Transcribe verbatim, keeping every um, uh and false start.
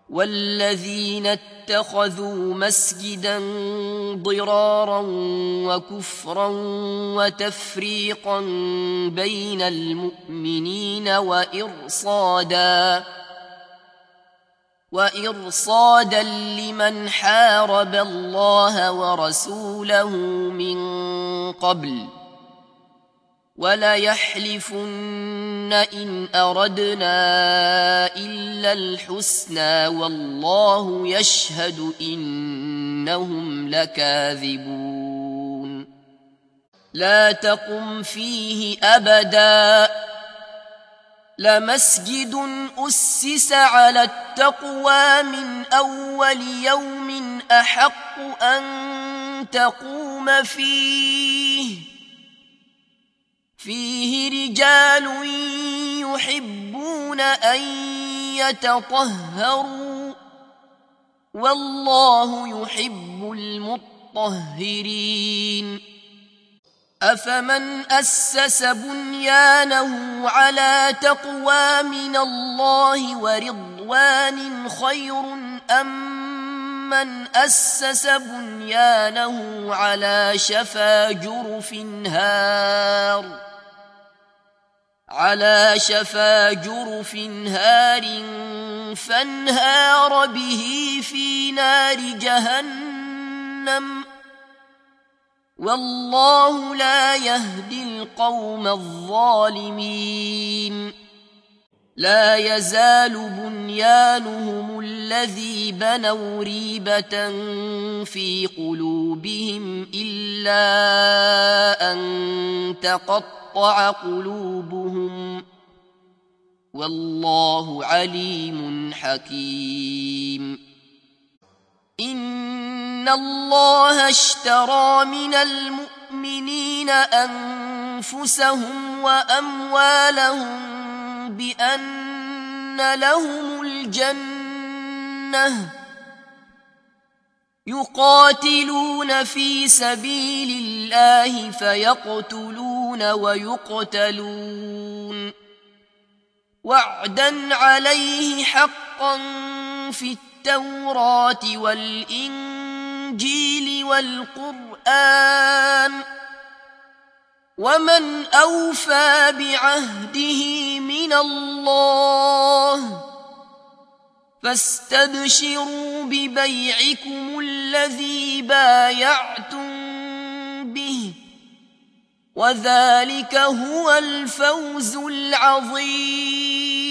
والذين اتخذوا مسجدا ضرارا وكفرا وتفريقا بين المؤمنين وإرصادا وإرصادا لمن حارب الله ورسوله من قبل وليحلفن إن أردنا إلا الحسنى والله يشهد إنهم لكاذبون لا تقم فيه أبدا لمسجد أسس على التقوى من أول يوم أحق أن تقوم فيه فيه رجال يحبون أن يتطهروا والله يحب المطهرين أفمن أسس بنيانه على تقوى من الله ورضوان خير أم من أسس بنيانه على شفا جرف هار على شفا جرف هار فانهار به في نار جهنم والله لا يهدي القوم الظالمين لا يزال بنيانهم الذي بنوا ريبة في قلوبهم إلا أن تقطع قلوبهم والله عليم حكيم إن الله اشترى من المؤمنين أنفسهم وأموالهم بأن لهم الجنة يقاتلون في سبيل الله فيقتلون ويقتلون وعدا عليه حقا في التوراة والإنجيل والقرآن ومن أوفى بعهده من الله فاستبشروا ببيعكم الذي بايعتم به وذلك هو الفوز العظيم.